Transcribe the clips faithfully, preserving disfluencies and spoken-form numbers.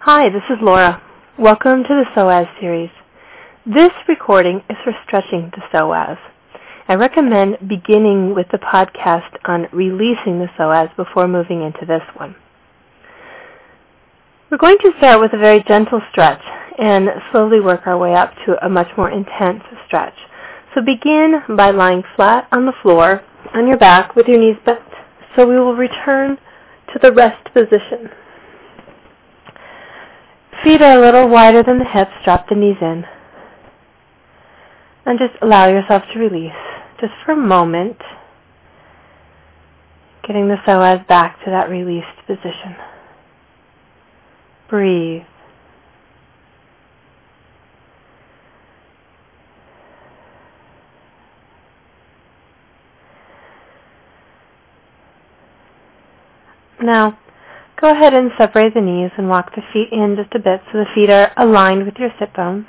Hi, this is Laura. Welcome to the psoas series. This recording is for stretching the psoas. I recommend beginning with the podcast on releasing the psoas before moving into this one. We're going to start with a very gentle stretch and slowly work our way up to a much more intense stretch. So begin by lying flat on the floor on your back with your knees bent. So we will return to the rest position. Feet are a little wider than the hips. Drop the knees in. And just allow yourself to release, just for a moment, getting the psoas back to that released position. Breathe. Now, go ahead and separate the knees and walk the feet in just a bit so the feet are aligned with your sit bones.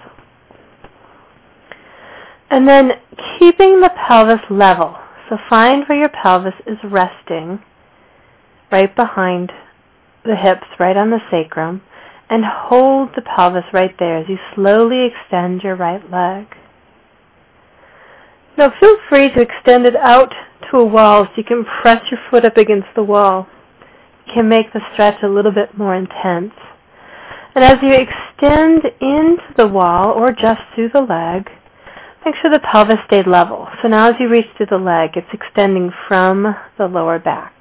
And then keeping the pelvis level. So find where your pelvis is resting, right behind the hips, right on the sacrum, and hold the pelvis right there as you slowly extend your right leg. Now feel free to extend it out to a wall so you can press your foot up against the wall. Can make the stretch a little bit more intense. And as you extend into the wall or just through the leg, make sure the pelvis stayed level. So now as you reach through the leg, it's extending from the lower back.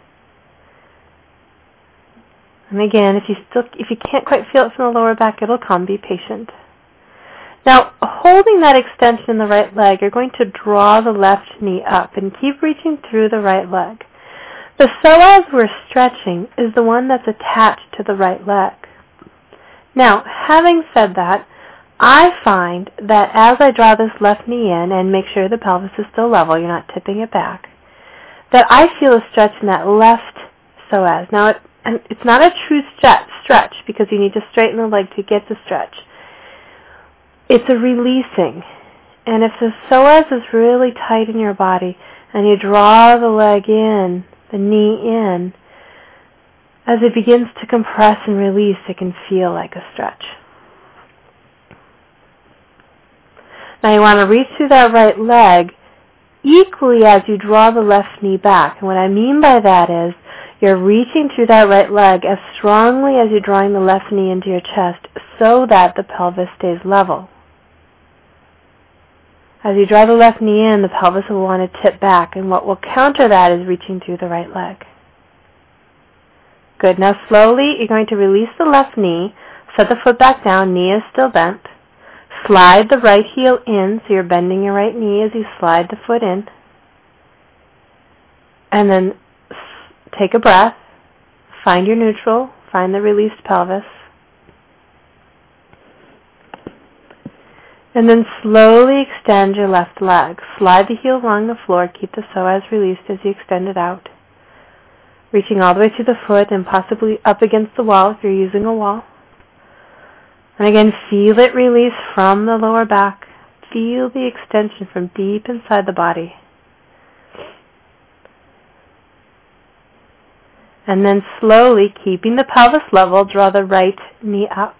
And again, if you still if you can't quite feel it from the lower back, it'll come. Be patient. Now, holding that extension in the right leg, you're going to draw the left knee up and keep reaching through the right leg. The psoas we're stretching is the one that's attached to the right leg. Now, having said that, I find that as I draw this left knee in and make sure the pelvis is still level, you're not tipping it back, that I feel a stretch in that left psoas. Now, it, and it's not a true stretch, stretch because you need to straighten the leg to get the stretch. It's a releasing. And if the psoas is really tight in your body and you draw the leg in, the knee in, as it begins to compress and release, it can feel like a stretch. Now you want to reach through that right leg equally as you draw the left knee back. And what I mean by that is you're reaching through that right leg as strongly as you're drawing the left knee into your chest so that the pelvis stays level. As you draw the left knee in, the pelvis will want to tip back, and what will counter that is reaching through the right leg. Good. Now slowly, you're going to release the left knee, set the foot back down, knee is still bent. Slide the right heel in, so you're bending your right knee as you slide the foot in. And then take a breath, find your neutral, find the released pelvis. And then slowly extend your left leg. Slide the heel along the floor. Keep the psoas released as you extend it out. Reaching all the way to the foot and possibly up against the wall if you're using a wall. And again, feel it release from the lower back. Feel the extension from deep inside the body. And then slowly, keeping the pelvis level, draw the right knee up.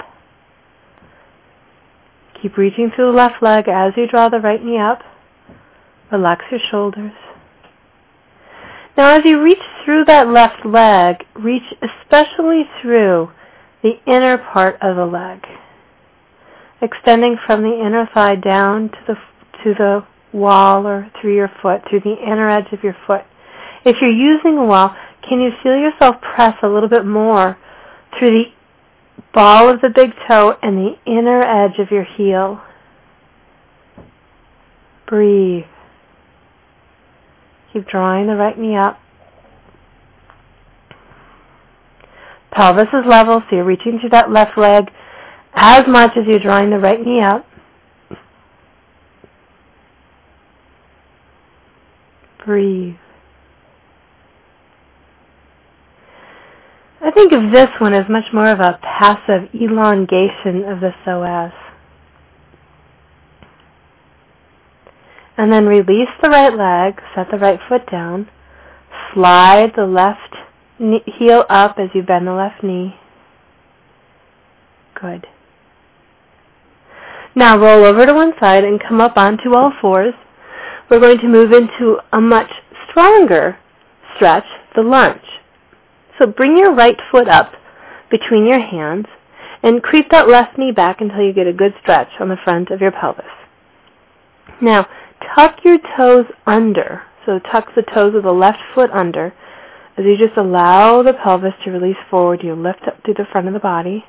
Keep reaching through the left leg as you draw the right knee up. Relax your shoulders. Now as you reach through that left leg, reach especially through the inner part of the leg, extending from the inner thigh down to the to the wall or through your foot, through the inner edge of your foot. If you're using a wall, can you feel yourself press a little bit more through the ball of the big toe and the inner edge of your heel? Breathe. Keep drawing the right knee up. Pelvis is level, so you're reaching through that left leg as much as you're drawing the right knee up. Breathe. I think of this one as much more of a passive elongation of the psoas. And then release the right leg, set the right foot down, slide the left knee, heel up as you bend the left knee. Good. Now roll over to one side and come up onto all fours. We're going to move into a much stronger stretch, the lunge. So bring your right foot up between your hands and creep that left knee back until you get a good stretch on the front of your pelvis. Now, tuck your toes under. So tuck the toes of the left foot under. As you just allow the pelvis to release forward, you lift up through the front of the body.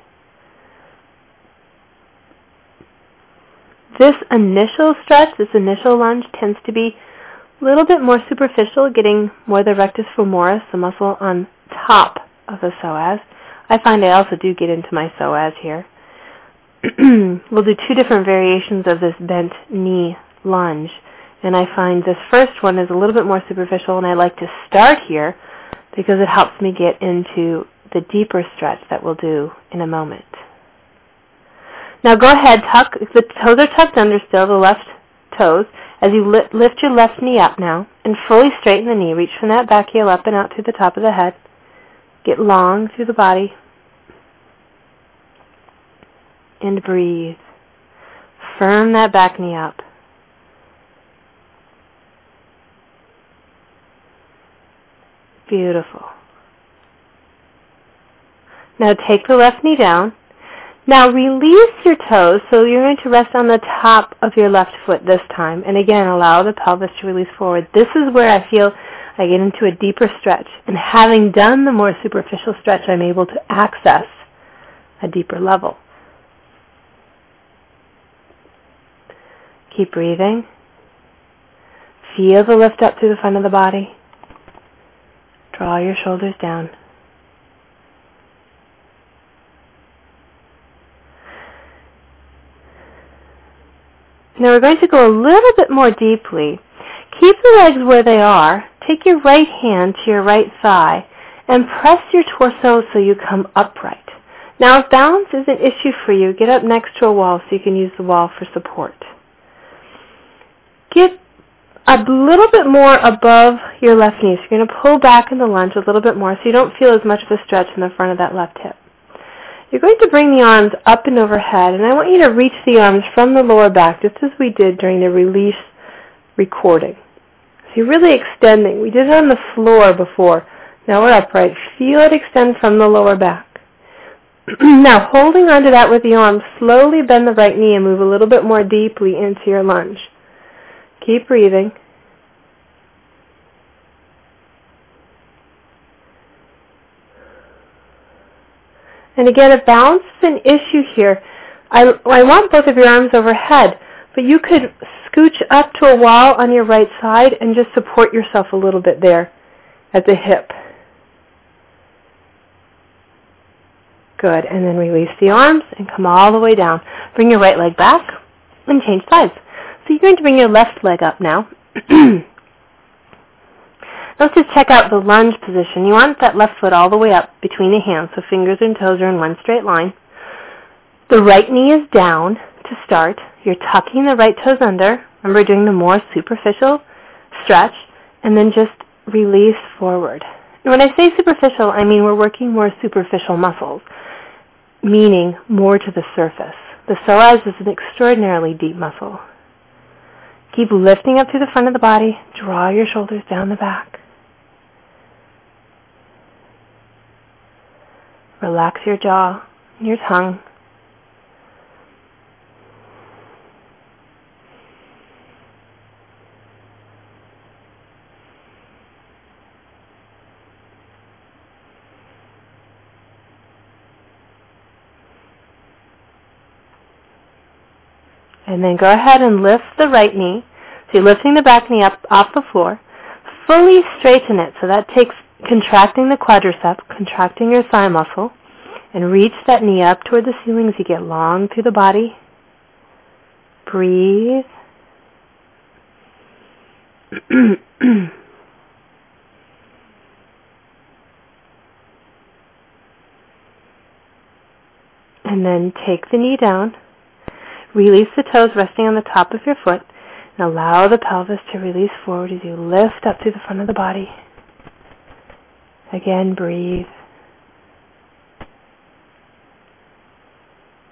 This initial stretch, this initial lunge, tends to be a little bit more superficial, getting more of the rectus femoris, the muscle on top of the psoas. I find I also do get into my psoas here. We'll do two different variations of this bent knee lunge, and I find this first one is a little bit more superficial, and I like to start here because it helps me get into the deeper stretch that we'll do in a moment. Now go ahead, tuck, if the toes are tucked under still, the left toes, as you li- lift your left knee up now, and fully straighten the knee. Reach from that back heel up and out through the top of the head. Get long through the body. And breathe. Firm that back knee up. Beautiful. Now take the left knee down. Now release your toes, so you're going to rest on the top of your left foot this time. And again, allow the pelvis to release forward. This is where I feel I get into a deeper stretch. And having done the more superficial stretch, I'm able to access a deeper level. Keep breathing. Feel the lift up through the front of the body. Draw your shoulders down. Now we're going to go a little bit more deeply. Keep the legs where they are. Take your right hand to your right thigh and press your torso so you come upright. Now if balance is an issue for you, get up next to a wall so you can use the wall for support. Get a little bit more above your left knee. So you're going to pull back in the lunge a little bit more so you don't feel as much of a stretch in the front of that left hip. You're going to bring the arms up and overhead, and I want you to reach the arms from the lower back, just as we did during the release recording. So you're really extending. We did it on the floor before. Now we're upright. Feel it extend from the lower back. Now, holding onto that with the arms, slowly bend the right knee and move a little bit more deeply into your lunge. Keep breathing. And again, if balance is an issue here, I, I want both of your arms overhead, but you could scooch up to a wall on your right side and just support yourself a little bit there at the hip. Good. And then release the arms and come all the way down. Bring your right leg back and change sides. So you're going to bring your left leg up now. Let's just check out the lunge position. You want that left foot all the way up between the hands, so fingers and toes are in one straight line. The right knee is down to start. You're tucking the right toes under. Remember, doing the more superficial stretch, and then just release forward. And when I say superficial, I mean we're working more superficial muscles, meaning more to the surface. The psoas is an extraordinarily deep muscle. Keep lifting up through the front of the body. Draw your shoulders down the back. Relax your jaw and your tongue. And then go ahead and lift the right knee. So you're lifting the back knee up off the floor. Fully straighten it. So that takes contracting the quadriceps, contracting your thigh muscle, and reach that knee up toward the ceiling as you get long through the body. Breathe. And then take the knee down. Release the toes resting on the top of your foot, and allow the pelvis to release forward as you lift up through the front of the body. Again, breathe.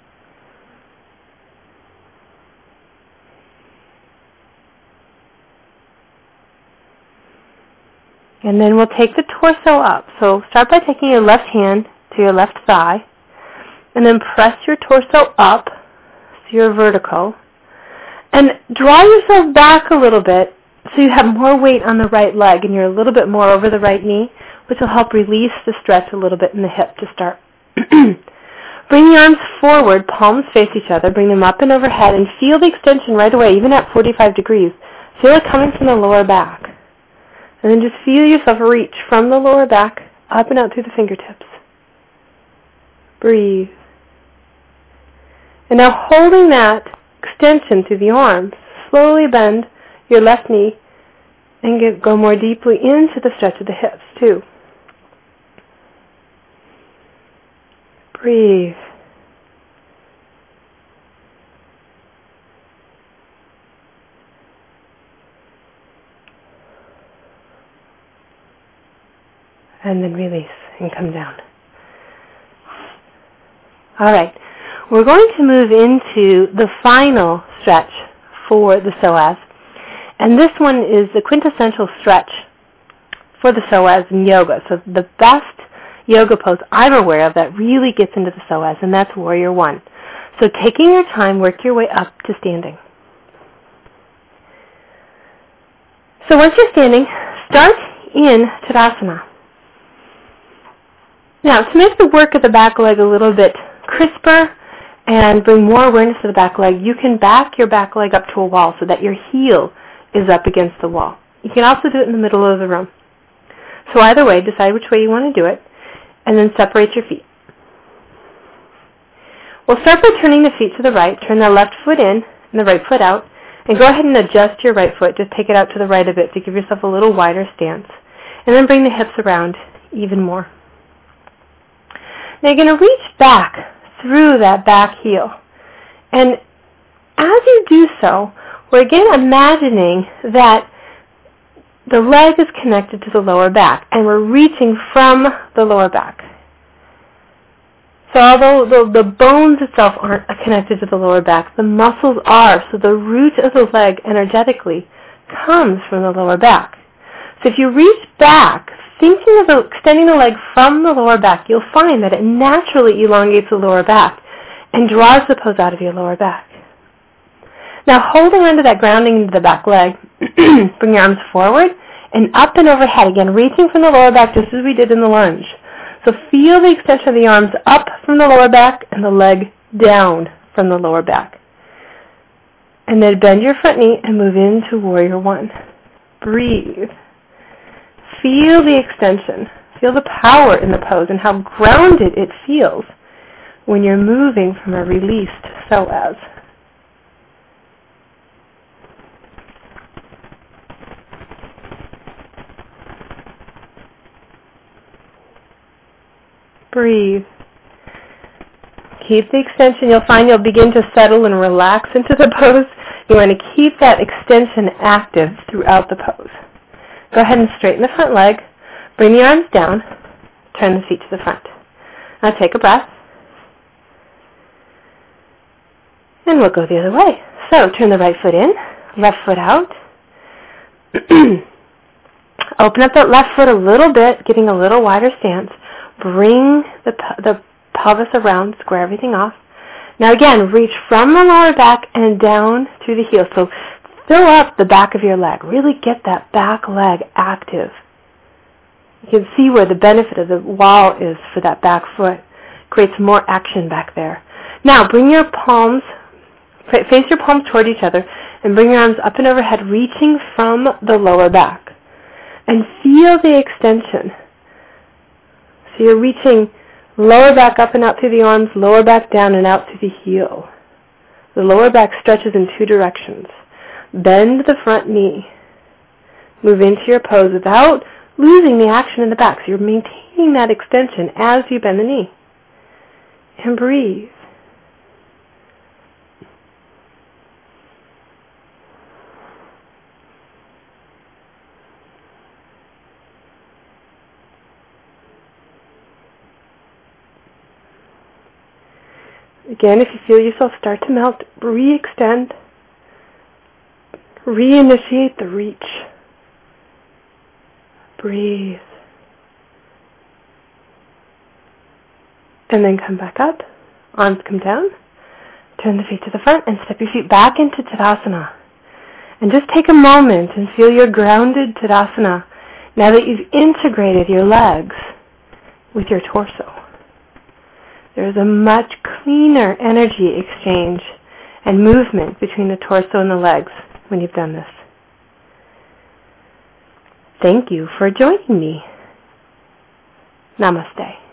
And then we'll take the torso up. So start by taking your left hand to your left thigh, and then press your torso up so you're vertical. And draw yourself back a little bit so you have more weight on the right leg and you're a little bit more over the right knee, which will help release the stretch a little bit in the hip to start. Bring the arms forward, palms face each other, bring them up and overhead, and feel the extension right away, even at forty-five degrees. Feel it coming from the lower back. And then just feel yourself reach from the lower back up and out through the fingertips. Breathe. And now holding that extension through the arms, slowly bend your left knee and get, go more deeply into the stretch of the hips too. Breathe. And then release and come down. All right. We're going to move into the final stretch for the psoas. And this one is the quintessential stretch for the psoas in yoga. So the best yoga pose I'm aware of that really gets into the psoas, and that's Warrior One. So taking your time, work your way up to standing. So once you're standing, start in Tadasana. Now, to make the work of the back leg a little bit crisper and bring more awareness to the back leg, you can back your back leg up to a wall so that your heel is up against the wall. You can also do it in the middle of the room. So either way, decide which way you want to do it, and then separate your feet. We'll start by turning the feet to the right. Turn the left foot in and the right foot out, and go ahead and adjust your right foot. Just take it out to the right a bit to give yourself a little wider stance. And then bring the hips around even more. Now you're going to reach back through that back heel. And as you do so, we're again imagining that the leg is connected to the lower back, and we're reaching from the lower back. So although the, the bones itself aren't connected to the lower back, the muscles are, so the root of the leg energetically comes from the lower back. So if you reach back, thinking of extending the leg from the lower back, you'll find that it naturally elongates the lower back and draws the pose out of your lower back. Now holding onto that grounding into the back leg, bring your arms forward and up and overhead, again reaching from the lower back just as we did in the lunge. So feel the extension of the arms up from the lower back and the leg down from the lower back. And then bend your front knee and move into Warrior One. Breathe. Feel the extension. Feel the power in the pose and how grounded it feels when you're moving from a released psoas. Breathe. Keep the extension. You'll find you'll begin to settle and relax into the pose. You want to keep that extension active throughout the pose. Go ahead and straighten the front leg. Bring the arms down. Turn the feet to the front. Now take a breath. And we'll go the other way. So turn the right foot in, left foot out. Open up that left foot a little bit, getting a little wider stance. Bring the, the pelvis around, square everything off. Now again, reach from the lower back and down through the heel. So fill up the back of your leg. Really get that back leg active. You can see where the benefit of the wall is for that back foot. Creates more action back there. Now bring your palms, face your palms toward each other, and bring your arms up and overhead, reaching from the lower back. And feel the extension. So you're reaching lower back up and out through the arms, lower back down and out through the heel. The lower back stretches in two directions. Bend the front knee. Move into your pose without losing the action in the back. So you're maintaining that extension as you bend the knee. And breathe. Again, if you feel yourself start to melt, re-extend. Reinitiate the reach. Breathe. And then come back up. Arms come down. Turn the feet to the front and step your feet back into Tadasana. And just take a moment and feel your grounded Tadasana now that you've integrated your legs with your torso. There is a much cleaner energy exchange and movement between the torso and the legs when you've done this. Thank you for joining me. Namaste.